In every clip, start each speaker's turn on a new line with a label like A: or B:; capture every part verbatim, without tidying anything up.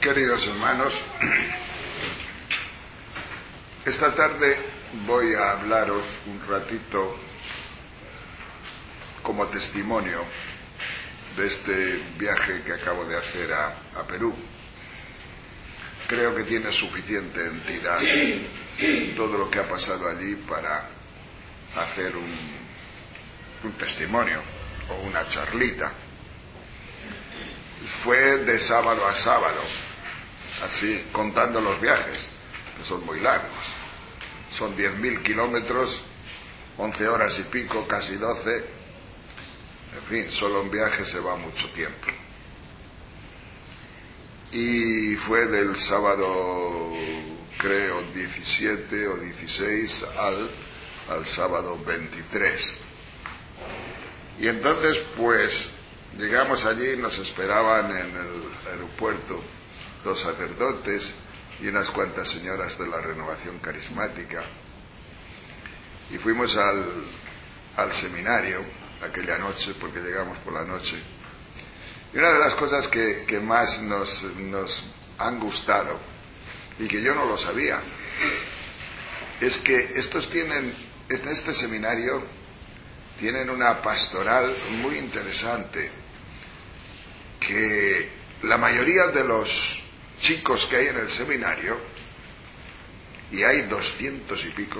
A: Queridos hermanos, esta tarde voy a hablaros un ratito como testimonio de este viaje que acabo de hacer a, a Perú. Creo que tiene suficiente entidad todo lo que ha pasado allí para hacer un, un testimonio o una charlita. Fue de sábado a sábado, así contando los viajes, que son muy largos. Son diez mil kilómetros, once horas y pico, casi doce. En fin, solo en viaje se va mucho tiempo. Y fue del sábado, creo, diecisiete o dieciséis al, al sábado veintitrés. Y entonces, pues, llegamos allí y nos esperaban en el aeropuerto dos sacerdotes y unas cuantas señoras de la Renovación Carismática. Y fuimos al, al seminario aquella noche, porque llegamos por la noche. Y una de las cosas que, que más nos, nos han gustado, y que yo no lo sabía, es que estos tienen, en este seminario, tienen una pastoral muy interesante, que la mayoría de los chicos que hay en el seminario, y hay doscientos y pico,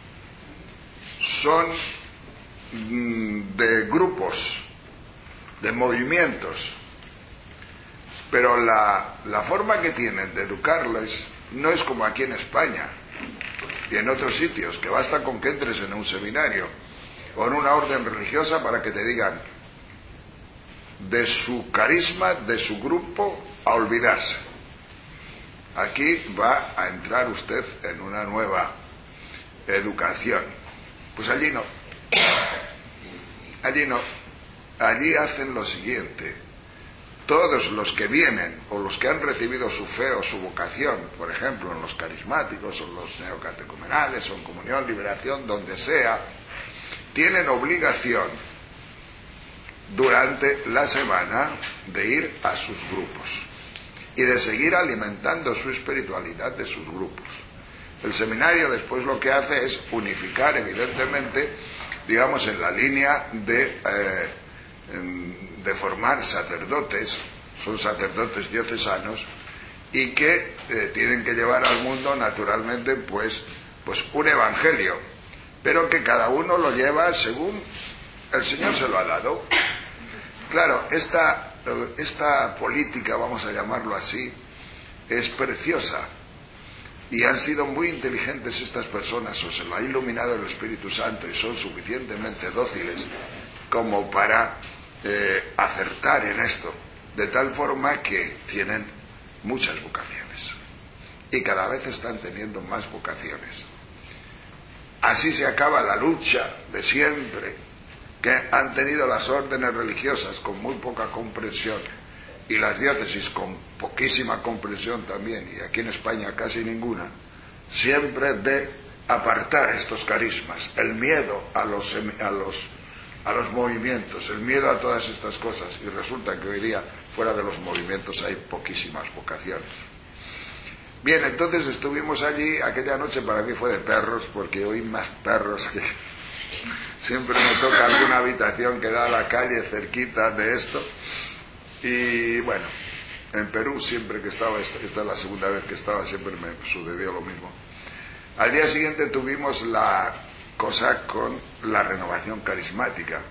A: son de grupos, de movimientos, pero la, la forma que tienen de educarles no es como aquí en España y en otros sitios, que basta con que entres en un seminario o en una orden religiosa para que te digan de su carisma, de su grupo, a olvidarse. Aquí va a entrar usted en una nueva educación. Pues allí no. Allí no. Allí hacen lo siguiente. Todos los que vienen, o los que han recibido su fe o su vocación, por ejemplo, en los carismáticos, o en los neocatecumenales, o en Comunión, Liberación, donde sea, tienen obligación durante la semana de ir a sus grupos y de seguir alimentando su espiritualidad de sus grupos. El seminario después lo que hace es unificar, evidentemente, digamos, en la línea de, eh, de formar sacerdotes, son sacerdotes diocesanos, y que eh, tienen que llevar al mundo, naturalmente, pues, pues un evangelio, pero que cada uno lo lleva según el Señor se lo ha dado. Claro, esta, esta política, vamos a llamarlo así, es preciosa, y han sido muy inteligentes estas personas, o se lo ha iluminado el Espíritu Santo, y son suficientemente dóciles como para eh, acertar en esto, de tal forma que tienen muchas vocaciones, y cada vez están teniendo más vocaciones. Así se acaba la lucha de siempre, que han tenido las órdenes religiosas con muy poca comprensión, y las diócesis con poquísima comprensión también, y aquí en España casi ninguna, siempre de apartar estos carismas, el miedo a los, a los, a los movimientos, el miedo a todas estas cosas, y resulta que hoy día fuera de los movimientos hay poquísimas vocaciones. Bien, entonces estuvimos allí, aquella noche para mí fue de perros, porque oí más perros que... Siempre me toca alguna habitación que da a la calle cerquita de esto. Y bueno, en Perú siempre que estaba, esta, esta es la segunda vez que estaba, siempre me sucedió lo mismo. Al día siguiente tuvimos la cosa con la Renovación Carismática,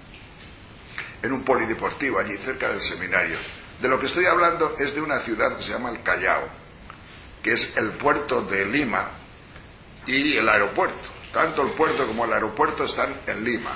A: en un polideportivo allí cerca del seminario. De lo que estoy hablando es de una ciudad que se llama El Callao, que es el puerto de Lima y el aeropuerto. Tanto el puerto como el aeropuerto están en Lima,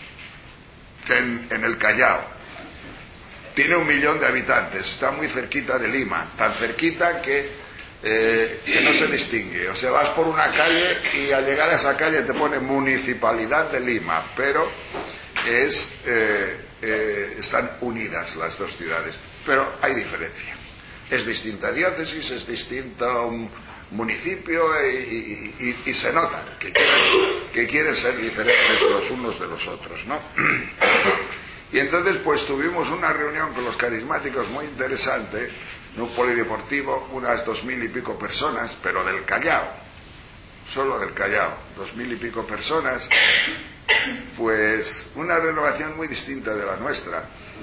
A: en, en el Callao. Tiene un millón de habitantes, está muy cerquita de Lima, tan cerquita que, eh, que no se distingue. O sea, vas por una calle y al llegar a esa calle te pone Municipalidad de Lima, pero es, eh, eh, están unidas las dos ciudades. Pero hay diferencia. Es distinta diócesis, es distinto um, municipio y, y, y, y se nota que quieren, que quieren ser diferentes los unos de los otros, ¿no? Y entonces pues tuvimos una reunión con los carismáticos muy interesante, en un polideportivo, unas dos mil y pico personas, pero del Callao, solo del Callao, dos mil y pico personas, pues una renovación muy distinta de la nuestra.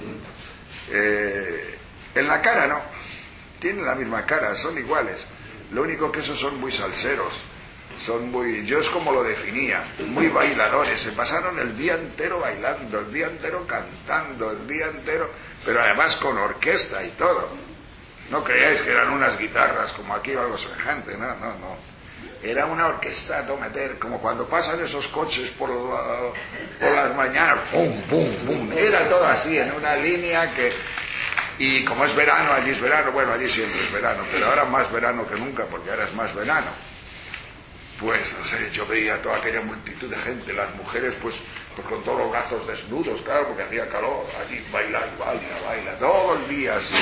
A: Eh, en la cara no, tienen la misma cara, son iguales, lo único que esos son muy salseros, son muy, yo es como lo definía, muy bailadores, se pasaron el día entero bailando, el día entero cantando, el día entero, pero además con orquesta y todo. No creáis que eran unas guitarras como aquí o algo semejante, no, no, no. Era una orquesta a meter, como cuando pasan esos coches por, la, por las mañanas, pum, pum, pum. Era todo así, en una línea que... Y como es verano, allí es verano, bueno, allí siempre es verano, pero ahora más verano que nunca, porque ahora es más verano. Pues, no sé, yo veía toda aquella multitud de gente, las mujeres, pues, pues con todos los brazos desnudos, claro, porque hacía calor, allí baila, baila, baila, todo el día así.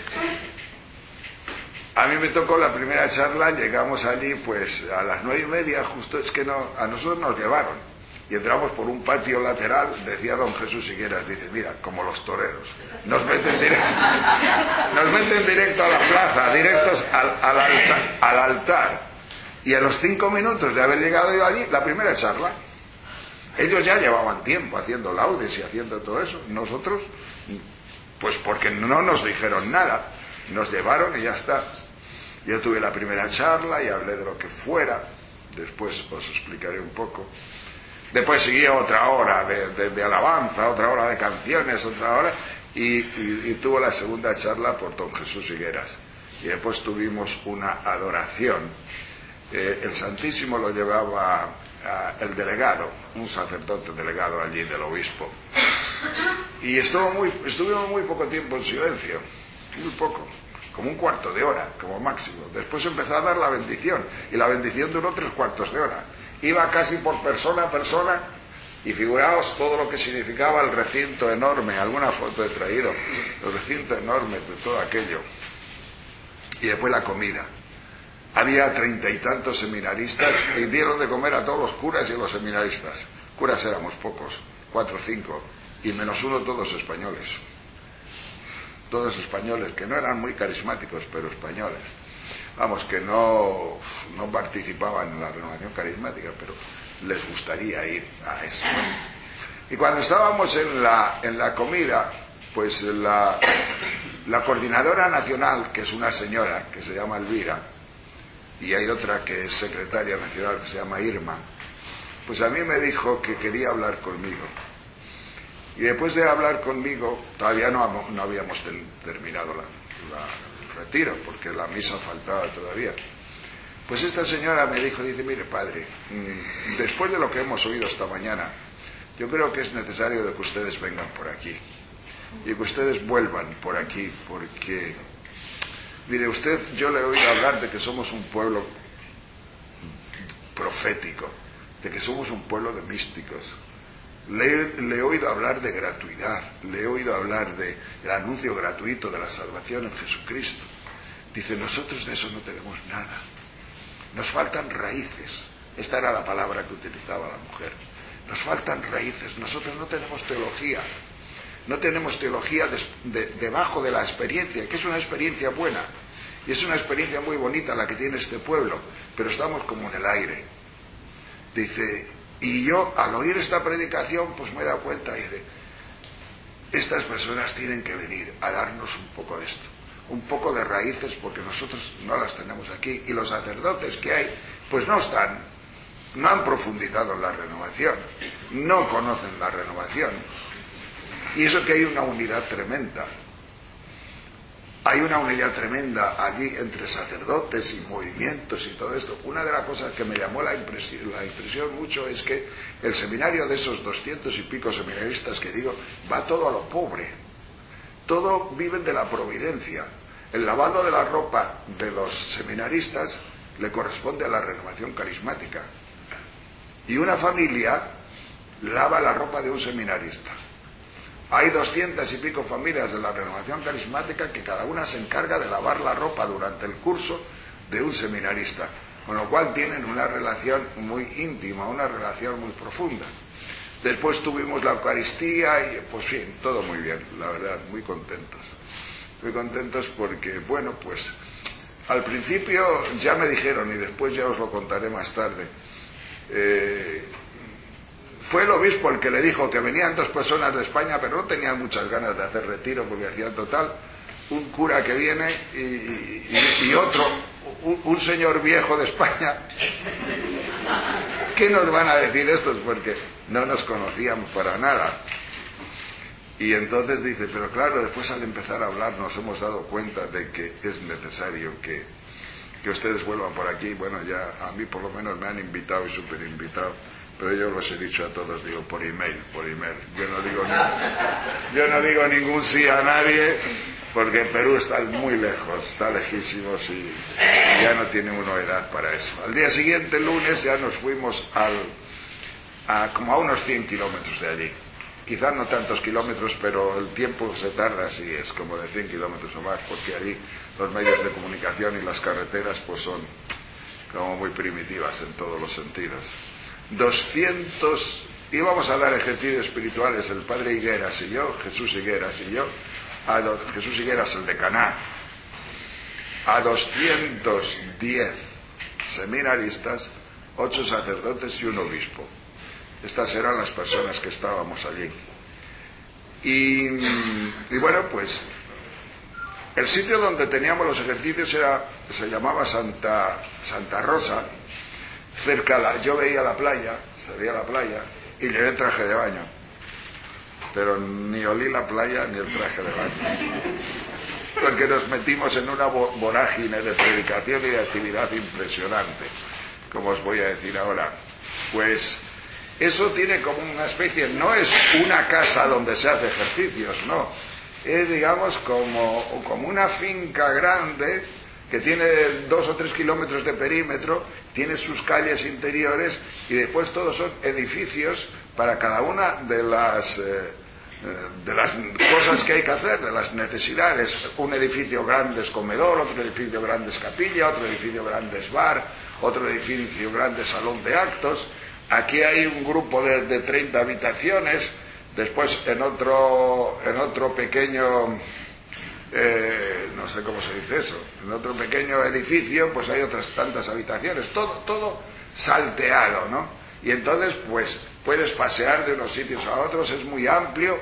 A: A mí me tocó la primera charla, llegamos allí pues a las nueve y media, justo es que no, a nosotros nos llevaron y entramos por un patio lateral, decía don Jesús Higueras, dice, mira, como los toreros, nos meten directo, nos meten directo a la plaza, directos al, al, altar, al altar, y a los cinco minutos de haber llegado yo allí, la primera charla, ellos ya llevaban tiempo haciendo laudes y haciendo todo eso, nosotros, pues porque no nos dijeron nada, nos llevaron y ya está. Yo tuve la primera charla y hablé de lo que fuera, después os explicaré un poco. Después siguió otra hora de, de, de alabanza, otra hora de canciones, otra hora, y, y, y tuvo la segunda charla por don Jesús Higueras. Y después tuvimos una adoración. Eh, el Santísimo lo llevaba a, el delegado, un sacerdote delegado allí del obispo. Y estuvo muy, estuvimos muy poco tiempo en silencio, muy poco. Como un cuarto de hora, como máximo. Después empezó a dar la bendición, y la bendición duró tres cuartos de hora. Iba casi por persona a persona, y figuraos todo lo que significaba el recinto enorme, alguna foto he traído, el recinto enorme de todo aquello. Y después la comida. Había treinta y tantos seminaristas, y dieron de comer a todos los curas y a los seminaristas. Curas éramos pocos, cuatro o cinco, y menos uno todos españoles. Todos españoles, que no eran muy carismáticos, pero españoles. Vamos, que no, no participaban en la renovación carismática, pero les gustaría ir a eso. Y cuando estábamos en la, en la comida, pues la, la coordinadora nacional, que es una señora, que se llama Elvira, y hay otra que es secretaria nacional, que se llama Irma, pues a mí me dijo que quería hablar conmigo. Y después de hablar conmigo, todavía no, no habíamos ten, terminado la, la, el retiro, porque la misa faltaba todavía. Pues esta señora me dijo, dice, mire padre, mmm, después de lo que hemos oído esta mañana, yo creo que es necesario de que ustedes vengan por aquí, y que ustedes vuelvan por aquí, porque, mire usted, yo le he oído hablar de que somos un pueblo profético, de que somos un pueblo de místicos. Le, le he oído hablar de gratuidad, le he oído hablar del anuncio gratuito de la salvación en Jesucristo. Dice, nosotros de eso no tenemos nada. Nos faltan raíces. Esta era la palabra que utilizaba la mujer. Nos faltan raíces. Nosotros no tenemos teología. No tenemos teología de, de, debajo de la experiencia, que es una experiencia buena. Y es una experiencia muy bonita la que tiene este pueblo. Pero estamos como en el aire. Dice... Y yo, al oír esta predicación, pues me he dado cuenta, y de, estas personas tienen que venir a darnos un poco de esto, un poco de raíces, porque nosotros no las tenemos aquí, y los sacerdotes que hay, pues no están, no han profundizado en la renovación, no conocen la renovación, y eso que hay una unidad tremenda. Hay una unidad tremenda allí entre sacerdotes y movimientos y todo esto. Una de las cosas que me llamó la impresión, la impresión mucho es que el seminario de esos doscientos y pico seminaristas que digo, va todo a lo pobre. Todo viven de la providencia. El lavado de la ropa de los seminaristas le corresponde a la renovación carismática. Y una familia lava la ropa de un seminarista. Hay doscientas y pico familias de la renovación carismática que cada una se encarga de lavar la ropa durante el curso de un seminarista, con lo cual tienen una relación muy íntima, una relación muy profunda. Después tuvimos la Eucaristía y, pues bien, todo muy bien, la verdad, muy contentos. muy contentos porque, bueno, pues al principio ya me dijeron, y después ya os lo contaré más tarde, eh, fue el obispo el que le dijo que venían dos personas de España, pero no tenían muchas ganas de hacer retiro porque hacían total, un cura que viene y, y, y otro, un, un señor viejo de España. ¿Qué nos van a decir estos? Porque no nos conocían para nada. Y entonces dice, pero claro, después al empezar a hablar nos hemos dado cuenta de que es necesario que, que ustedes vuelvan por aquí. Bueno, ya a mí por lo menos me han invitado y súper invitado, pero yo los he dicho a todos, digo, por email, por email. Yo no digo, ni, yo no digo ningún sí a nadie, porque Perú está muy lejos, está lejísimos y ya no tiene uno edad para eso. Al día siguiente, lunes, ya nos fuimos al, a como a unos cien kilómetros de allí. Quizás no tantos kilómetros, pero el tiempo se tarda, así es, como de cien kilómetros o más, porque allí los medios de comunicación y las carreteras pues son como muy primitivas en todos los sentidos. doscientos, íbamos a dar ejercicios espirituales el padre Higueras y yo, Jesús Higueras y yo, a do, Jesús Higueras el de Caná, a doscientos diez seminaristas, ocho sacerdotes y un obispo. Estas eran las personas que estábamos allí. Y, y bueno, pues el sitio donde teníamos los ejercicios era, se llamaba Santa, Santa Rosa, cerca, la, yo veía la playa, se veía la playa, y llevé traje de baño. Pero ni olí la playa ni el traje de baño. Porque nos metimos en una vorágine de predicación y de actividad impresionante, como os voy a decir ahora. Pues eso tiene como una especie, no es una casa donde se hace ejercicios, no. Es, digamos, como, como una finca grande que tiene dos o tres kilómetros de perímetro, tiene sus calles interiores y después todos son edificios para cada una de las, eh, de las cosas que hay que hacer, de las necesidades. Un edificio grande es comedor, otro edificio grande es capilla, otro edificio grande es bar, otro edificio grande es salón de actos. Aquí hay un grupo de, de treinta habitaciones, después en otro, en otro pequeño, eh, no sé cómo se dice eso, en otro pequeño edificio pues hay otras tantas habitaciones, todo, todo salteado, ¿no? Y entonces pues puedes pasear de unos sitios a otros, es muy amplio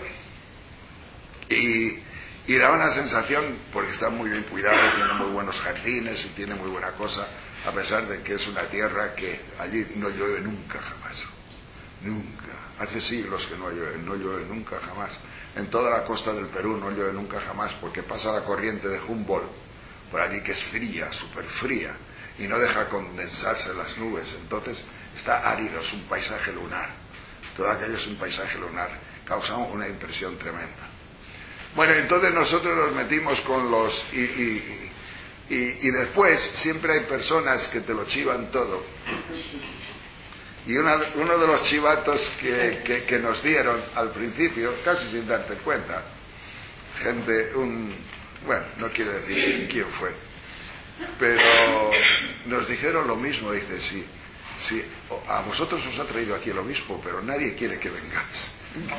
A: y, y da una sensación, porque está muy bien cuidado, tiene muy buenos jardines y tiene muy buena cosa, a pesar de que es una tierra que allí no llueve nunca jamás, nunca, hace siglos que no llueve, no llueve nunca jamás, en toda la costa del Perú no llueve nunca jamás, porque pasa la corriente de Humboldt, por allí que es fría, súper fría, y no deja condensarse las nubes, entonces está árido, es un paisaje lunar, todo aquello es un paisaje lunar, causa una impresión tremenda. Bueno, entonces nosotros nos metimos con los... y, y, Y, y después siempre hay personas que te lo chivan todo. Y una, uno de los chivatos que, que, que nos dieron al principio, casi sin darte cuenta, gente, un, bueno, no quiero decir quién fue, pero nos dijeron lo mismo, dice, sí, sí, a vosotros os ha traído aquí el obispo, pero nadie quiere que vengáis.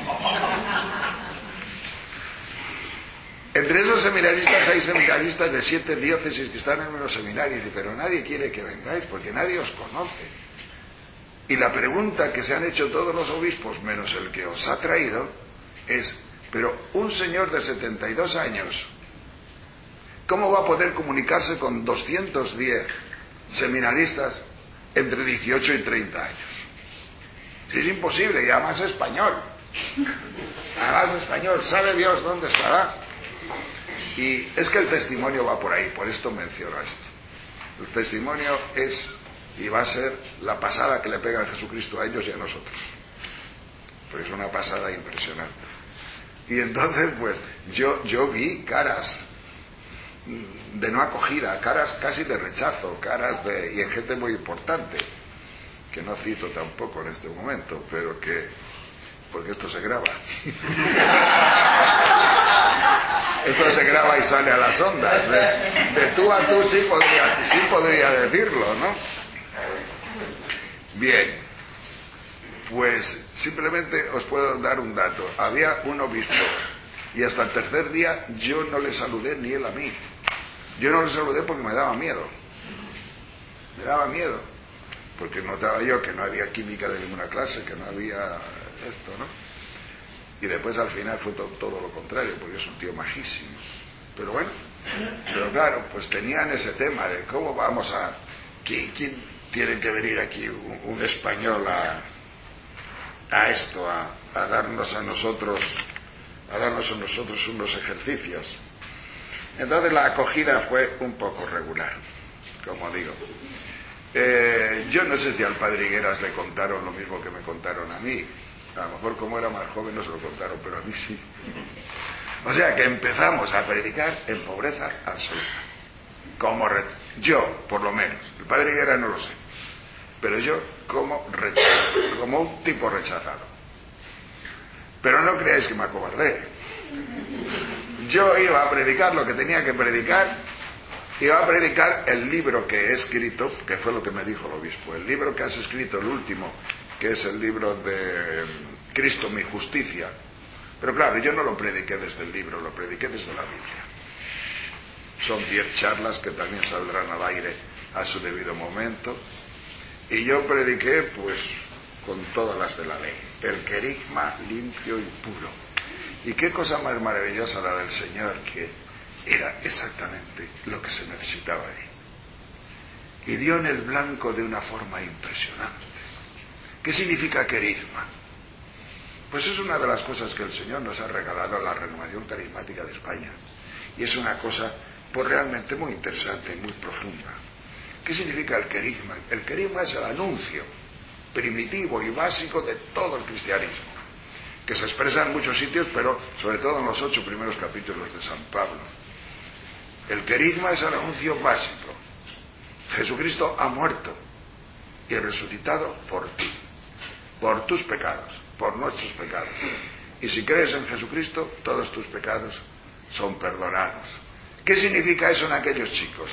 A: Entre esos seminaristas hay seminaristas de siete diócesis que están en unos seminarios, pero nadie quiere que vengáis porque nadie os conoce. Y la pregunta que se han hecho todos los obispos, menos el que os ha traído, es, pero un señor de setenta y dos años, ¿cómo va a poder comunicarse con doscientos diez seminaristas entre dieciocho y treinta años? Si es imposible, y además español. Además español, ¿sabe Dios dónde estará? Y es que el testimonio va por ahí, por esto menciono esto. El testimonio es y va a ser la pasada que le pega a Jesucristo a ellos y a nosotros. Pues es una pasada impresionante. Y entonces, pues, yo, yo vi caras de no acogida, caras casi de rechazo, caras de... y en gente muy importante, que no cito tampoco en este momento, pero que... porque esto se graba. Esto se graba y sale a las ondas. De, de tú a tú sí podría, sí podría decirlo, ¿no? Bien. Pues simplemente os puedo dar un dato. Había un obispo Y hasta el tercer día yo no le saludé ni él a mí. Yo no le saludé porque me daba miedo. Me daba miedo. Porque notaba yo que no había química de ninguna clase, que no había esto, ¿no? Y después al final fue todo, todo lo contrario, porque es un tío majísimo. Pero bueno, pero claro, pues tenían ese tema de cómo vamos a... ¿Quién, quién tiene que venir aquí un, un español a, a esto, a, a darnos a nosotros, a darnos a nosotros unos ejercicios? Entonces la acogida fue un poco regular, como digo. Eh, yo no sé si al padre Higueras le contaron lo mismo que me contaron a mí. A lo mejor como era más joven no se lo contaron, pero a mí sí. O sea que empezamos a predicar en pobreza absoluta. Como re... yo, por lo menos. El padre Higueras no lo sé. Pero yo como rechazado, como un tipo rechazado. Pero no creáis que me acobardé. Yo iba a predicar lo que tenía que predicar. Iba a predicar el libro que he escrito, que fue lo que me dijo el obispo. El libro que has escrito, el último, que es el libro de Cristo mi justicia. Pero claro, yo no lo prediqué desde el libro, lo prediqué desde la Biblia. Son diez charlas que también saldrán al aire a su debido momento. Y yo prediqué, pues, con todas las de la ley. El querigma limpio y puro. Y qué cosa más maravillosa la del Señor, que era exactamente lo que se necesitaba ahí. Y dio en el blanco de una forma impresionante. ¿Qué significa querigma? Pues es una de las cosas que el Señor nos ha regalado a la renovación carismática de España. Y es una cosa, pues realmente muy interesante y muy profunda. ¿Qué significa el querigma? El querigma es el anuncio primitivo y básico de todo el cristianismo, que se expresa en muchos sitios, pero sobre todo en los ocho primeros capítulos de San Pablo. El querigma es el anuncio básico. Jesucristo ha muerto y resucitado por ti, por tus pecados, por nuestros pecados. Y si crees en Jesucristo, todos tus pecados son perdonados. ¿Qué significa eso en aquellos chicos?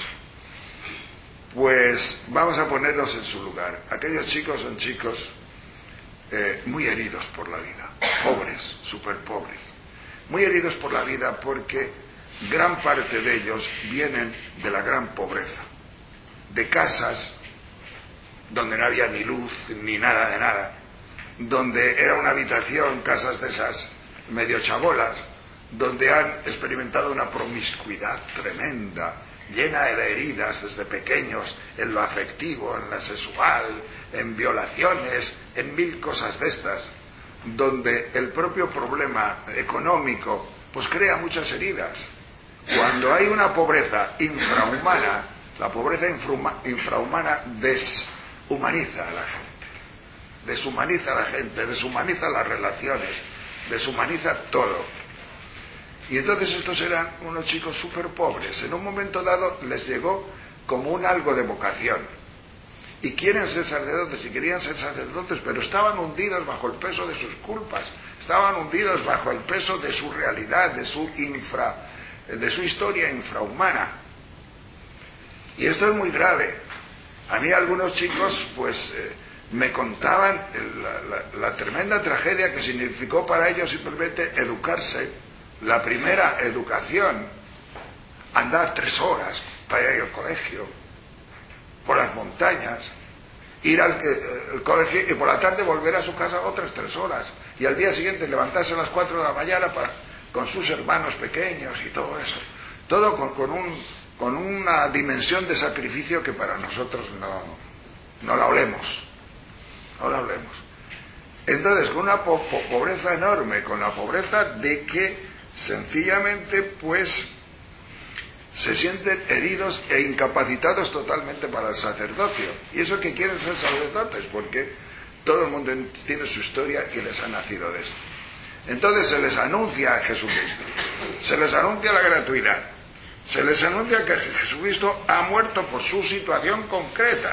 A: Pues vamos a ponernos en su lugar. Aquellos chicos son chicos eh, muy heridos por la vida, pobres, súper pobres. Muy heridos por la vida porque gran parte de ellos vienen de la gran pobreza, de casas donde no había ni luz ni nada de nada, donde era una habitación, casas de esas medio chabolas, donde han experimentado una promiscuidad tremenda, llena de heridas desde pequeños, en lo afectivo, en lo sexual, en violaciones, en mil cosas de estas, donde el propio problema económico pues crea muchas heridas. Cuando hay una pobreza infrahumana, la pobreza infrahumana deshumaniza a la gente, deshumaniza a la gente, deshumaniza las relaciones, deshumaniza todo. Y entonces estos eran unos chicos súper pobres. En un momento dado les llegó como un algo de vocación. Y quieren ser sacerdotes, y querían ser sacerdotes, pero estaban hundidos bajo el peso de sus culpas. Estaban hundidos bajo el peso de su realidad, de su infra, de su historia infrahumana. Y esto es muy grave. A mí algunos chicos, pues, eh, me contaban la, la, la tremenda tragedia que significó para ellos simplemente educarse. La primera educación, andar tres horas para ir al colegio, por las montañas, ir al el colegio y por la tarde volver a su casa otras tres horas, y al día siguiente levantarse a las cuatro de la mañana para, con sus hermanos pequeños y todo eso. Todo con, con, un, con una dimensión de sacrificio que para nosotros no, no la olemos, no la olemos. Entonces, con una po po pobreza enorme, con la pobreza de que sencillamente pues se sienten heridos e incapacitados totalmente para el sacerdocio. Y eso que quieren ser sacerdotes, porque todo el mundo tiene su historia y les ha nacido de esto. Entonces se les anuncia a Jesucristo, se les anuncia la gratuidad, se les anuncia que Jesucristo ha muerto por su situación concreta.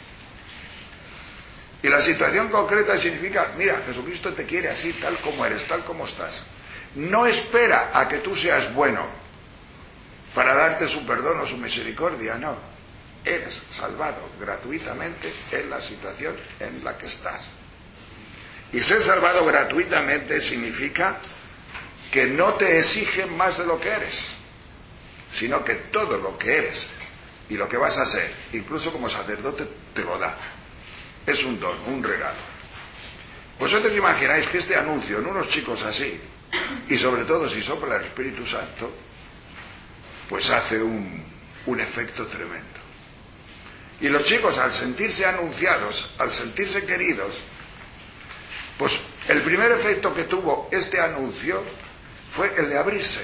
A: Y la situación concreta significa, mira, Jesucristo te quiere así, tal como eres, tal como estás. No espera a que tú seas bueno para darte su perdón o su misericordia, no. Eres salvado gratuitamente en la situación en la que estás. Y ser salvado gratuitamente significa que no te exigen más de lo que eres, sino que todo lo que eres y lo que vas a ser, incluso como sacerdote, te lo da. Es un don, un regalo. Vosotros imagináis que este anuncio en unos chicos así, y sobre todo si sopla el Espíritu Santo, pues hace un, un efecto tremendo. Y los chicos, al sentirse anunciados, al sentirse queridos, pues el primer efecto que tuvo este anuncio fue el de abrirse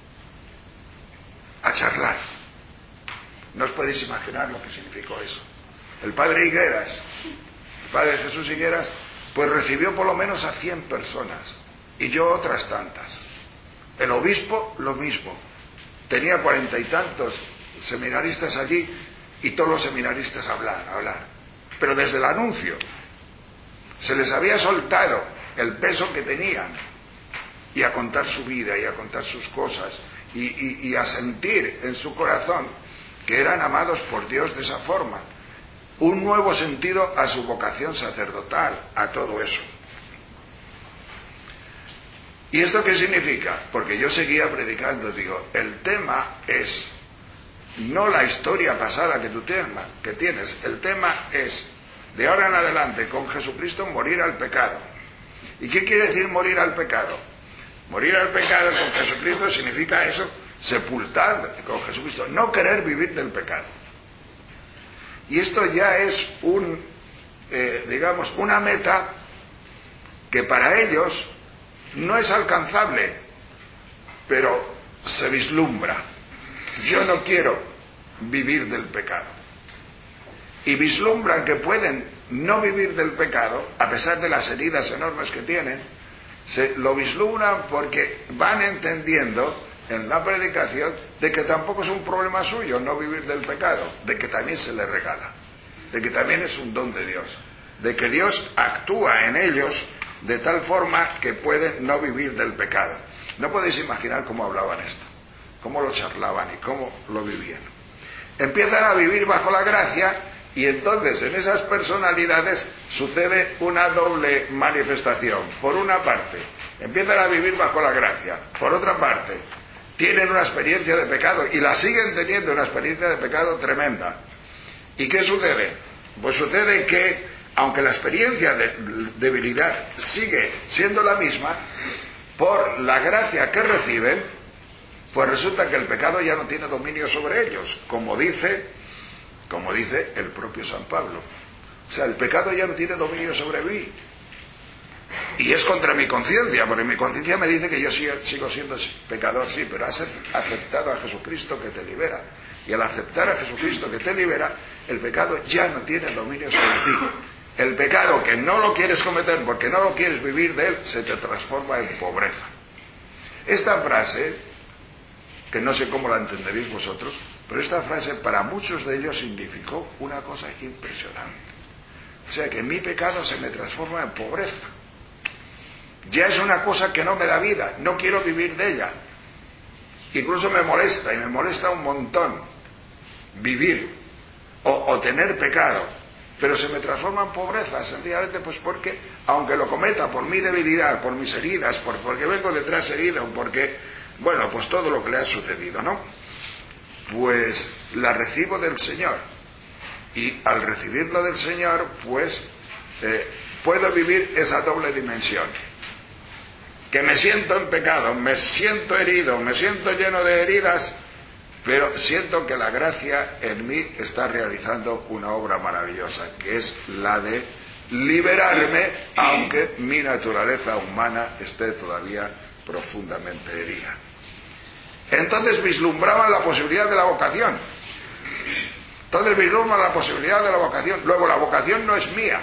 A: a charlar. No os podéis imaginar lo que significó eso. El padre Higueras, el padre Jesús Higueras, pues recibió por lo menos a cien personas, y yo otras tantas. El obispo lo mismo. Tenía cuarenta y tantos seminaristas allí, y todos los seminaristas a hablar, a hablar. Pero desde el anuncio se les había soltado el peso que tenían, y a contar su vida, y a contar sus cosas, y, y, y a sentir en su corazón que eran amados por Dios de esa forma. Un nuevo sentido a su vocación sacerdotal, a todo eso. ¿Y esto qué significa? Porque yo seguía predicando, digo, el tema es no la historia pasada que tú que tienes, el tema es, de ahora en adelante, con Jesucristo, morir al pecado. ¿Y qué quiere decir morir al pecado? Morir al pecado con Jesucristo significa eso, sepultar con Jesucristo, no querer vivir del pecado. Y esto ya es un, eh, digamos, una meta que para ellos no es alcanzable, pero se vislumbra. Yo no quiero vivir del pecado. Y vislumbran que pueden no vivir del pecado, a pesar de las heridas enormes que tienen, se lo vislumbran porque van entendiendo en la predicación de que tampoco es un problema suyo no vivir del pecado, de que también se le regala, de que también es un don de Dios, de que Dios actúa en ellos de tal forma que pueden no vivir del pecado. No podéis imaginar cómo hablaban esto, cómo lo charlaban y cómo lo vivían. Empiezan a vivir bajo la gracia, y entonces en esas personalidades sucede una doble manifestación. Por una parte, empiezan a vivir bajo la gracia. Por otra parte, tienen una experiencia de pecado, y la siguen teniendo, una experiencia de pecado tremenda. ¿Y qué sucede? Pues sucede que, aunque la experiencia de debilidad sigue siendo la misma, por la gracia que reciben, pues resulta que el pecado ya no tiene dominio sobre ellos, como dice, como dice el propio San Pablo. O sea, el pecado ya no tiene dominio sobre mí. Y es contra mi conciencia, porque mi conciencia me dice que yo sigo siendo pecador, sí, pero has aceptado a Jesucristo que te libera. Y al aceptar a Jesucristo que te libera, el pecado ya no tiene dominio sobre ti. El pecado que no lo quieres cometer porque no lo quieres vivir de él, se te transforma en pobreza. Esta frase, que no sé cómo la entenderéis vosotros, pero esta frase para muchos de ellos significó una cosa impresionante. O sea, que mi pecado se me transforma en pobreza. Ya es una cosa que no me da vida, no quiero vivir de ella. Incluso me molesta, y me molesta un montón vivir o, o tener pecado, pero se me transforma en pobreza, sencillamente pues porque, aunque lo cometa por mi debilidad, por mis heridas, por, porque vengo detrás herido, porque, bueno, pues todo lo que le ha sucedido, ¿no? Pues la recibo del Señor, y al recibirlo del Señor, pues eh, puedo vivir esa doble dimensión. Que me siento en pecado, me siento herido, me siento lleno de heridas, pero siento que la gracia en mí está realizando una obra maravillosa, que es la de liberarme, aunque mi naturaleza humana esté todavía profundamente herida. Entonces vislumbraban la posibilidad de la vocación. Entonces vislumbran la posibilidad de la vocación. Luego, la vocación no es mía.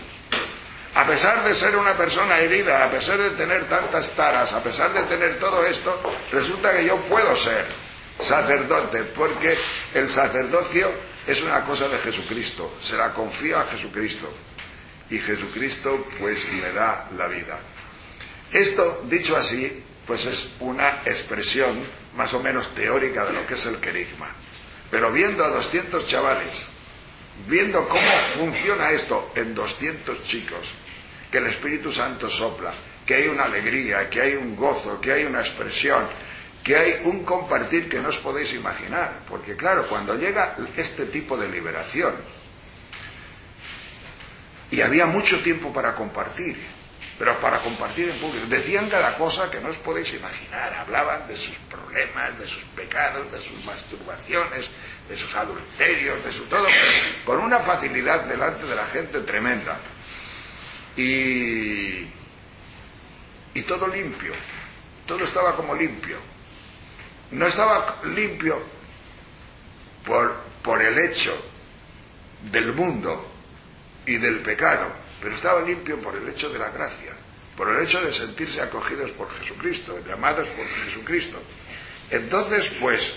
A: A pesar de ser una persona herida, a pesar de tener tantas taras, a pesar de tener todo esto, resulta que yo puedo ser sacerdote, porque el sacerdocio es una cosa de Jesucristo, se la confío a Jesucristo, y Jesucristo pues me da la vida. Esto, dicho así, pues es una expresión más o menos teórica de lo que es el querigma. Pero viendo a doscientos chavales, viendo cómo funciona esto en doscientos chicos, que el Espíritu Santo sopla, que hay una alegría, que hay un gozo, que hay una expresión, que hay un compartir que no os podéis imaginar. Porque claro, cuando llega este tipo de liberación, y había mucho tiempo para compartir, pero para compartir en público, decían cada cosa que no os podéis imaginar, hablaban de sus problemas, de sus pecados, de sus masturbaciones, de sus adulterios, de su todo, con una facilidad delante de la gente tremenda. Y, y todo limpio, todo estaba como limpio. No estaba limpio por, por el hecho del mundo y del pecado, pero estaba limpio por el hecho de la gracia, por el hecho de sentirse acogidos por Jesucristo, llamados por Jesucristo. Entonces, pues,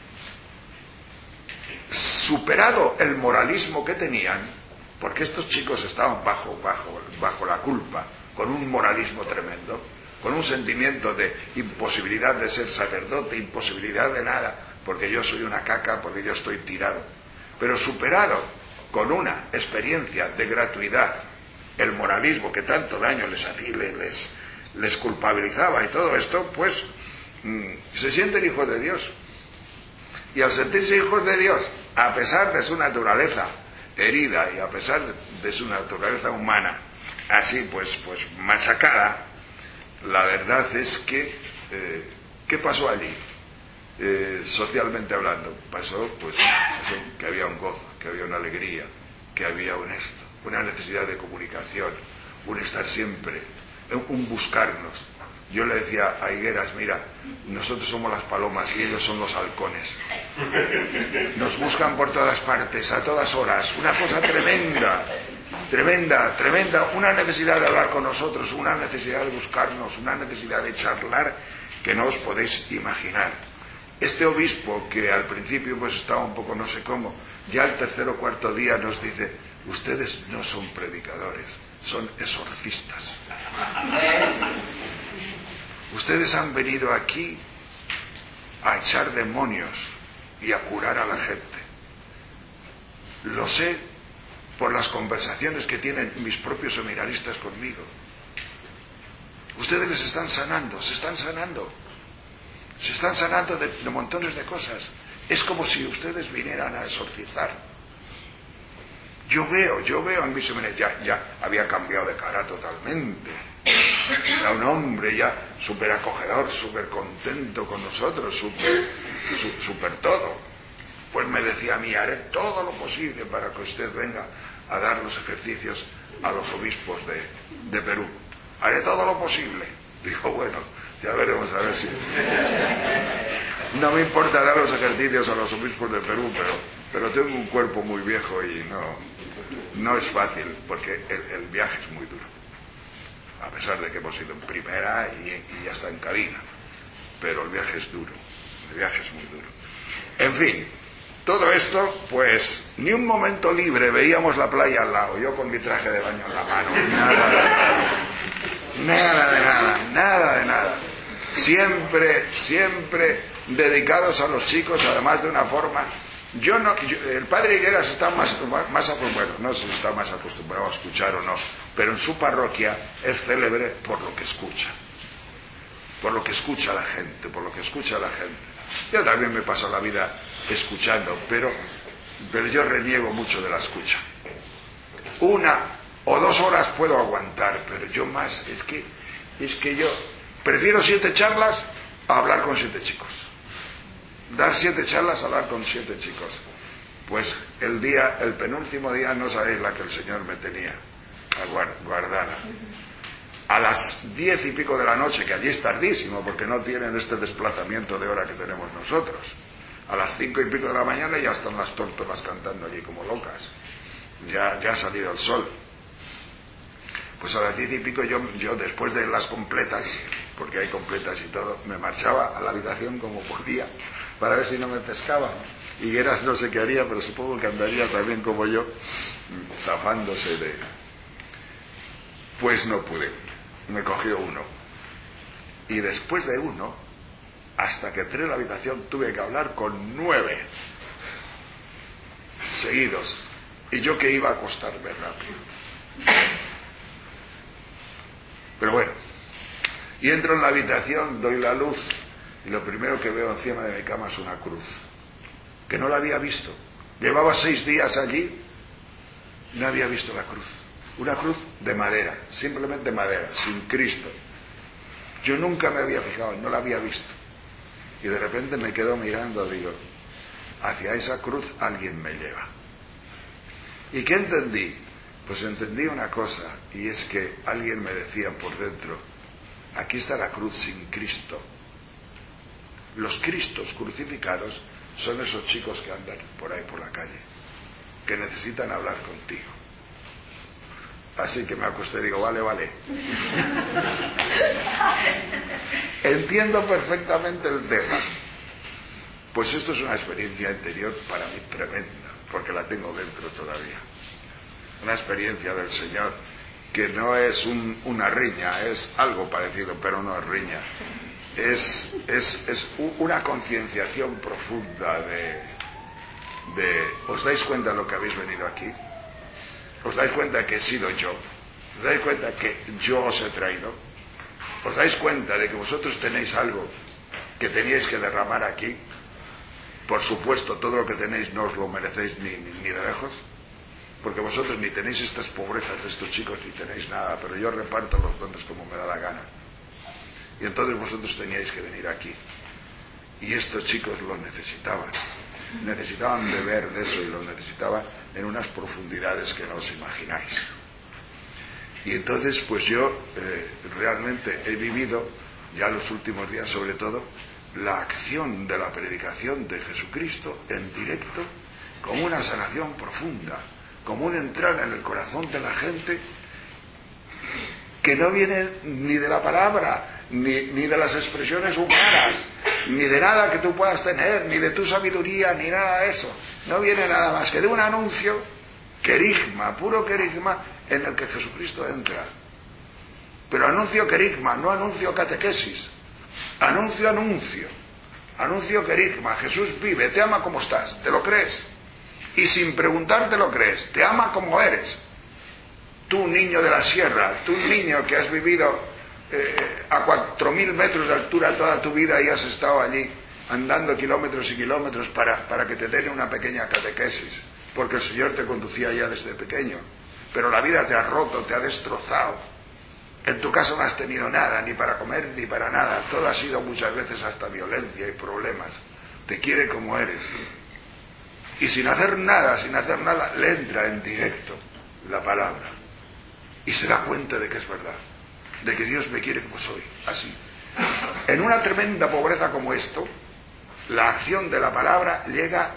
A: superado el moralismo que tenían, porque estos chicos estaban bajo, bajo, bajo la culpa, con un moralismo tremendo, con un sentimiento de imposibilidad de ser sacerdote, imposibilidad de nada, porque yo soy una caca, porque yo estoy tirado, pero superado con una experiencia de gratuidad, el moralismo que tanto daño les hacía, les, les culpabilizaba y todo esto, pues mmm, se sienten hijos de Dios. Y al sentirse hijos de Dios, a pesar de su naturaleza herida y a pesar de su naturaleza humana, así pues, pues machacada, la verdad es que, eh, ¿qué pasó allí? Eh, socialmente hablando, pasó pues pasó que había un gozo, que había una alegría, que había un esto, una necesidad de comunicación, un estar siempre, un buscarnos. Yo le decía a Higueras, mira, nosotros somos las palomas y ellos son los halcones. Nos buscan por todas partes, a todas horas, una cosa tremenda, tremenda, tremenda, una necesidad de hablar con nosotros, una necesidad de buscarnos, una necesidad de charlar que no os podéis imaginar. Este obispo, que al principio pues estaba un poco no sé cómo, ya el tercer o cuarto día nos dice, ustedes no son predicadores, son exorcistas. Ustedes han venido aquí a echar demonios y a curar a la gente. Lo sé por las conversaciones que tienen mis propios seminaristas conmigo. Ustedes les están sanando, se están sanando. Se están sanando de, de montones de cosas. Es como si ustedes vinieran a exorcizar. Yo veo, yo veo en mi seminario, ya, ya había cambiado de cara totalmente. Era un hombre ya súper acogedor, súper contento con nosotros, súper súper todo. Pues me decía a mí, haré todo lo posible para que usted venga a dar los ejercicios a los obispos de, de Perú. Haré todo lo posible. Dijo, bueno, ya veremos a ver si... No me importa dar los ejercicios a los obispos de Perú, pero, pero tengo un cuerpo muy viejo y no, no es fácil, porque el, el viaje es muy duro. A pesar de que hemos ido en primera y, y ya está en cabina. Pero el viaje es duro, el viaje es muy duro. En fin, todo esto, pues, ni un momento libre, veíamos la playa al lado, yo con mi traje de baño en la mano, nada de nada, nada de nada, nada de nada. Siempre, siempre dedicados a los chicos, además de una forma... Yo no, yo, el padre Higueras está más, más, bueno, no sé si está más acostumbrado a escuchar o no, pero en su parroquia es célebre por lo que escucha, por lo que escucha la gente, por lo que escucha la gente. Yo también me paso la vida escuchando, pero, pero yo reniego mucho de la escucha. Una o dos horas puedo aguantar, pero yo más, es que, es que yo prefiero siete charlas a hablar con siete chicos. Dar siete charlas a hablar con siete chicos. Pues el día, el penúltimo día, no sabéis la que el Señor me tenía guardada. A las diez y pico de la noche, que allí es tardísimo, porque no tienen este desplazamiento de hora que tenemos nosotros. A las cinco y pico de la mañana ya están las tórtolas cantando allí como locas. Ya, ya ha salido el sol. Pues a las diez y pico yo, yo después de las completas, porque hay completas y todo, me marchaba a la habitación como podía, para ver si no me pescaban. Higueras no sé qué haría, pero supongo que andaría también como yo, zafándose de... Pues no pude, me cogió uno. Y después de uno, hasta que entré en la habitación, tuve que hablar con nueve seguidos. Y yo que iba a acostarme rápido. Pero bueno, Y entro en la habitación, doy la luz, y lo primero que veo encima de mi cama es una cruz, que no la había visto. Llevaba seis días allí, no había visto la cruz. Una cruz de madera, simplemente madera, sin Cristo. Yo nunca me había fijado, no la había visto. Y de repente me quedo mirando, digo, hacia esa cruz alguien me lleva. ¿Y qué entendí? Pues entendí una cosa, y es que alguien me decía por dentro, aquí está la cruz sin Cristo. Los Cristos crucificados son esos chicos que andan por ahí por la calle, que necesitan hablar contigo. Así que me acosté y digo, vale, vale. Entiendo perfectamente el tema. Pues esto es una experiencia interior para mí tremenda, porque la tengo dentro todavía. Una experiencia del Señor que no es un, una riña, es algo parecido, pero no es riña. Es, es, es una concienciación profunda de, de... ¿Os dais cuenta de lo que habéis venido aquí? ¿Os dais cuenta que he sido yo? ¿Os dais cuenta que yo os he traído? ¿Os dais cuenta de que vosotros tenéis algo que teníais que derramar aquí? Por supuesto, todo lo que tenéis no os lo merecéis ni, ni, ni de lejos, porque vosotros ni tenéis estas pobrezas de estos chicos ni tenéis nada, pero yo reparto los dones como me da la gana. Y entonces vosotros teníais que venir aquí. Y estos chicos lo necesitaban. Necesitaban beber de eso y lo necesitaban en unas profundidades que no os imagináis. Y entonces pues yo eh, realmente he vivido ya los últimos días sobre todo la acción de la predicación de Jesucristo en directo como una sanación profunda, como un entrar en el corazón de la gente que no viene ni de la palabra ni, ni de las expresiones humanas, ni de nada que tú puedas tener, ni de tu sabiduría, ni nada de eso. No viene nada más que de un anuncio, querigma, puro querigma, en el que Jesucristo entra. Pero anuncio querigma, no anuncio catequesis. Anuncio anuncio. Anuncio querigma. Jesús vive, te ama como estás, ¿te lo crees? Y sin preguntar te lo crees, te ama como eres. Tú, niño de la sierra, tú, niño que has vivido eh, a cuatro mil metros de altura toda tu vida y has estado allí andando kilómetros y kilómetros para, para que te den una pequeña catequesis, porque el Señor te conducía ya desde pequeño, pero la vida te ha roto, te ha destrozado. En tu caso no has tenido nada, ni para comer ni para nada, todo ha sido muchas veces hasta violencia y problemas. Te quiere como eres, y sin hacer nada, sin hacer nada, le entra en directo la palabra y se da cuenta de que es verdad, de que Dios me quiere como soy, así. En una tremenda pobreza como esto, la acción de la palabra llega,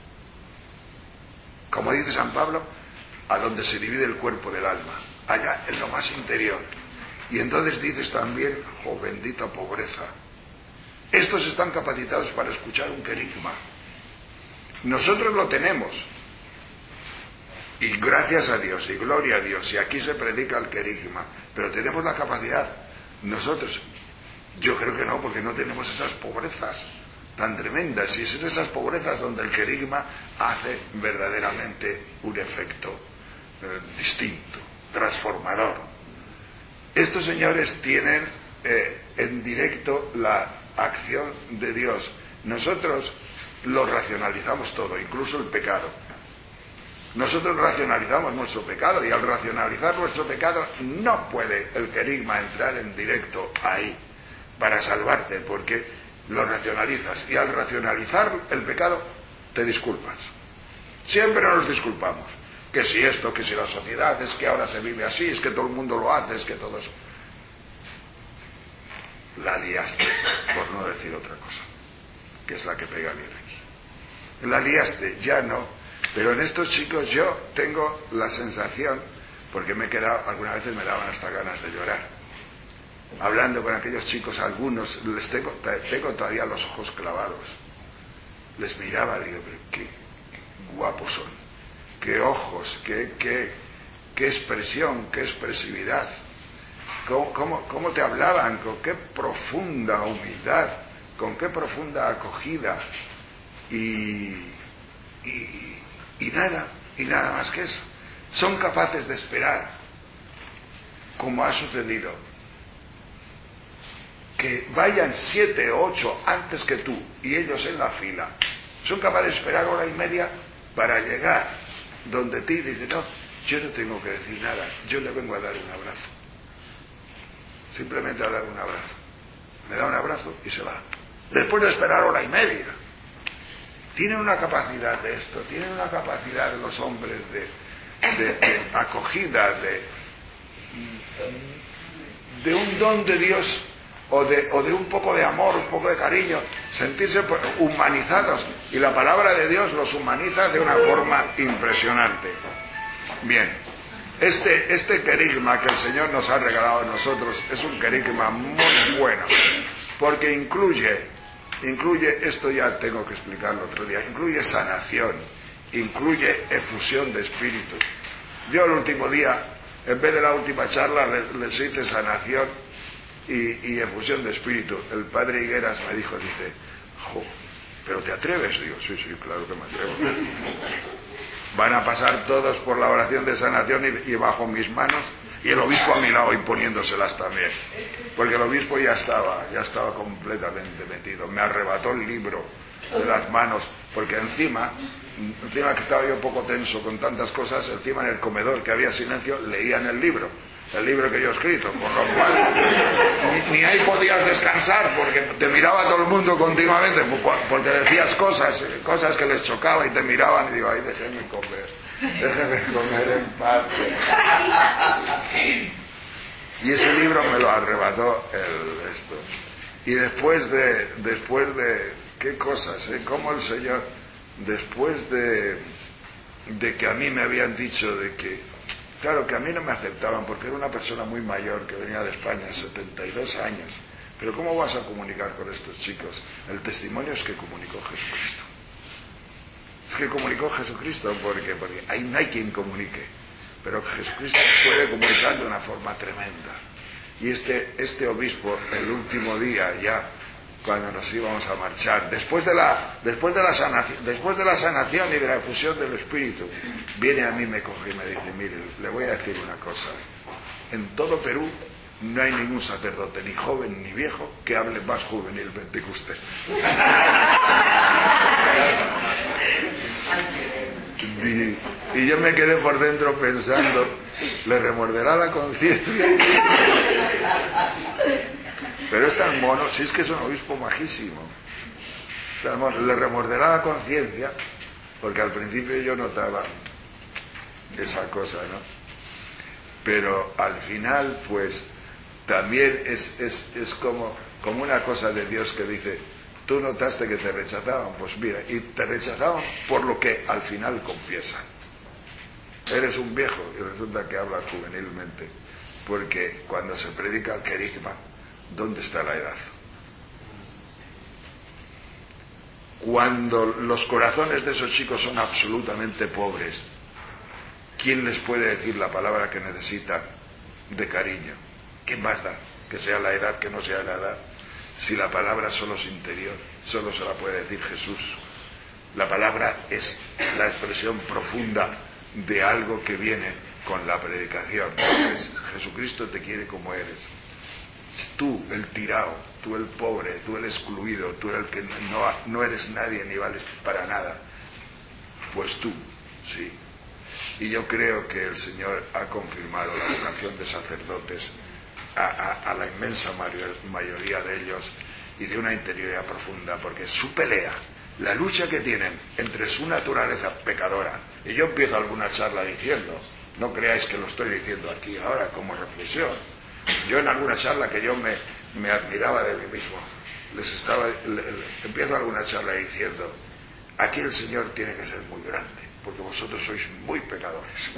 A: como dice San Pablo, a donde se divide el cuerpo del alma, allá en lo más interior. Y entonces dices también, oh bendita pobreza, estos están capacitados para escuchar un querigma. Nosotros lo tenemos, y gracias a Dios, y gloria a Dios, y aquí se predica el querigma, pero tenemos la capacidad. Nosotros, yo creo que no, porque no tenemos esas pobrezas tan tremendas, y es en esas pobrezas donde el querigma hace verdaderamente un efecto eh, distinto, transformador. Estos señores tienen eh, en directo la acción de Dios. Nosotros lo racionalizamos todo, incluso el pecado. Nosotros racionalizamos nuestro pecado, y al racionalizar nuestro pecado no puede el querigma entrar en directo ahí para salvarte, porque lo racionalizas, y al racionalizar el pecado te disculpas. Siempre nos disculpamos, que si esto, que si la sociedad, es que ahora se vive así, es que todo el mundo lo hace, es que todo eso. La liaste, por no decir otra cosa, que es la que pega bien aquí. La liaste, ya no. Pero en estos chicos yo tengo la sensación, porque me he quedado, algunas veces me daban hasta ganas de llorar. Hablando con aquellos chicos, algunos, les tengo, tengo todavía los ojos clavados. Les miraba, digo, pero qué guapos son, qué ojos, qué, qué, qué expresión, qué expresividad. Cómo, cómo, cómo te hablaban, con qué profunda humildad, con qué profunda acogida. Y, y, y nada, y nada más que eso. Son capaces de esperar, como ha sucedido. que vayan siete o ocho antes que tú y ellos en la fila, son capaces de esperar hora y media para llegar donde ti y dicen, no, yo no tengo que decir nada, yo le vengo a dar un abrazo. Simplemente a dar un abrazo. Me da un abrazo y se va. Después de esperar hora y media. Tienen una capacidad de esto, tienen una capacidad de los hombres de, de, de acogida, de, de un don de Dios o de, o de un poco de amor, un poco de cariño, sentirse humanizados. Y la palabra de Dios los humaniza de una forma impresionante. Bien, este, este querigma que el Señor nos ha regalado a nosotros es un querigma muy bueno, porque incluye... Incluye, esto ya tengo que explicarlo otro día, incluye sanación, incluye efusión de espíritu. Yo el último día, en vez de la última charla, les, les hice sanación y, y efusión de espíritu. El padre Higueras me dijo, dice, jo, ¿pero te atreves? Digo, sí, sí, claro que me atrevo. Van a pasar todos por la oración de sanación y, y bajo mis manos, y el obispo a mi lado imponiéndoselas también, porque el obispo ya estaba ya estaba completamente metido. Me arrebató el libro de las manos, porque encima encima que estaba yo un poco tenso con tantas cosas, encima en el comedor que había silencio leían el libro el libro que yo he escrito, con lo cual ni, ni ahí podías descansar, porque te miraba todo el mundo continuamente, porque decías cosas cosas que les chocaba y te miraban y digo, ay, déjenme comer déjenme comer en paz. Y ese libro me lo arrebató el esto. Y después de después de qué cosas, ¿eh? Cómo el Señor, después de de que a mí me habían dicho de que, claro, que a mí no me aceptaban porque era una persona muy mayor que venía de España, setenta y dos años. Pero ¿cómo vas a comunicar con estos chicos? El testimonio es que comunicó Jesucristo. Es que comunicó Jesucristo porque, porque ahí no hay quien comunique, pero Jesucristo puede comunicar de una forma tremenda. Y este, este obispo, el último día ya, cuando nos íbamos a marchar, después de la, después de la sanación, después de la sanación y de la efusión del Espíritu, viene a mí, me coge y me dice, mire, le voy a decir una cosa, en todo Perú no hay ningún sacerdote, ni joven ni viejo, que hable más juvenilmente que usted. Y, y yo me quedé por dentro pensando, le remorderá la conciencia. Pero es tan mono, si es que es un obispo majísimo, tan mono, le remorderá la conciencia, porque al principio yo notaba esa cosa, ¿no? Pero al final, pues, también es, es, es como, como una cosa de Dios que dice, tú notaste que te rechazaban, pues mira, y te rechazaban por lo que al final confiesan. Eres un viejo y resulta que hablas juvenilmente, porque cuando se predica el querigma, ¿dónde está la edad? Cuando los corazones de esos chicos son absolutamente pobres, ¿quién les puede decir la palabra que necesitan de cariño? ¿Qué más da? Que sea la edad, que no sea la edad. Si la palabra solo es interior, solo se la puede decir Jesús. La palabra es la expresión profunda de algo que viene con la predicación. Entonces, Jesucristo te quiere como eres. Tú, el tirao, tú el pobre, tú el excluido, tú el que no, no eres nadie ni vales para nada. Pues tú, sí. Y yo creo que el Señor ha confirmado la vocación de sacerdotes a, a, a la inmensa mayoría de ellos, y de una interioridad profunda, porque su pelea, la lucha que tienen entre su naturaleza pecadora, y yo empiezo alguna charla diciendo, no creáis que lo estoy diciendo aquí ahora como reflexión, yo en alguna charla que yo me, me admiraba de mí mismo, les estaba, le, le, empiezo alguna charla diciendo, aquí el Señor tiene que ser muy grande, porque vosotros sois muy pecadores.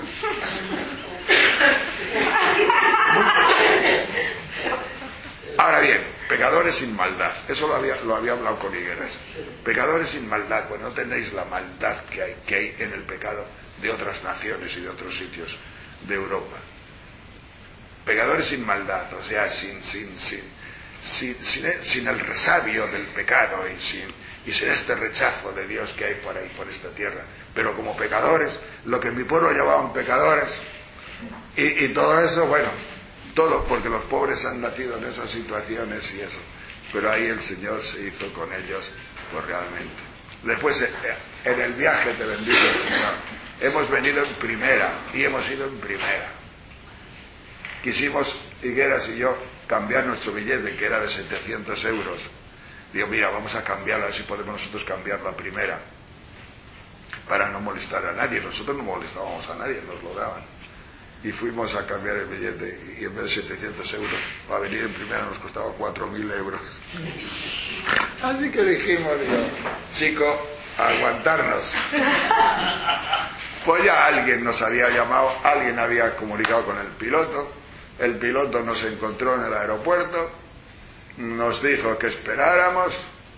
A: Ahora bien, pecadores sin maldad, eso lo había, lo había hablado con Higueras. Pecadores sin maldad, pues no tenéis la maldad que hay, que hay en el pecado de otras naciones y de otros sitios de Europa. Pecadores sin maldad, o sea, sin, sin, sin, sin, sin, el, sin el resabio del pecado y sin, y sin este rechazo de Dios que hay por ahí, por esta tierra. Pero como pecadores, lo que en mi pueblo llamaban pecadores, y, y todo eso, bueno, todo, porque los pobres han nacido en esas situaciones y eso. Pero ahí el Señor se hizo con ellos, pues realmente. Después, en el viaje te bendice el Señor. Hemos venido en primera y hemos ido en primera. Quisimos, Higueras y yo, cambiar nuestro billete, que era de setecientos euros. Digo, mira, vamos a cambiarla, así podemos nosotros cambiar la primera, para no molestar a nadie. Nosotros no molestábamos a nadie, nos lo daban. Y fuimos a cambiar el billete, y en vez de setecientos euros, para venir en primera nos costaba cuatro mil euros. Así que dijimos, digo, chico, a aguantarnos. Pues ya alguien nos había llamado, alguien había comunicado con el piloto, el piloto nos encontró en el aeropuerto, nos dijo que esperáramos,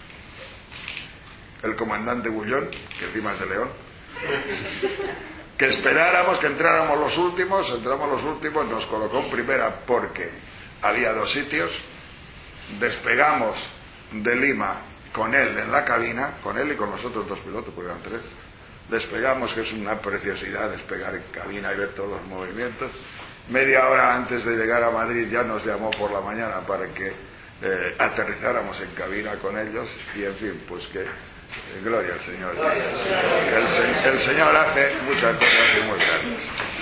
A: el comandante Bullón, que encima es de León, que esperáramos, que entráramos los últimos, entramos los últimos, nos colocó en primera porque había dos sitios, despegamos de Lima con él en la cabina, con él y con los otros dos pilotos, porque eran tres, despegamos, que es una preciosidad despegar en cabina y ver todos los movimientos. Media hora antes de llegar a Madrid ya nos llamó por la mañana para que eh, aterrizáramos en cabina con ellos, y en fin, pues que gloria al Señor. El, el Señor hace muchas cosas muy grandes.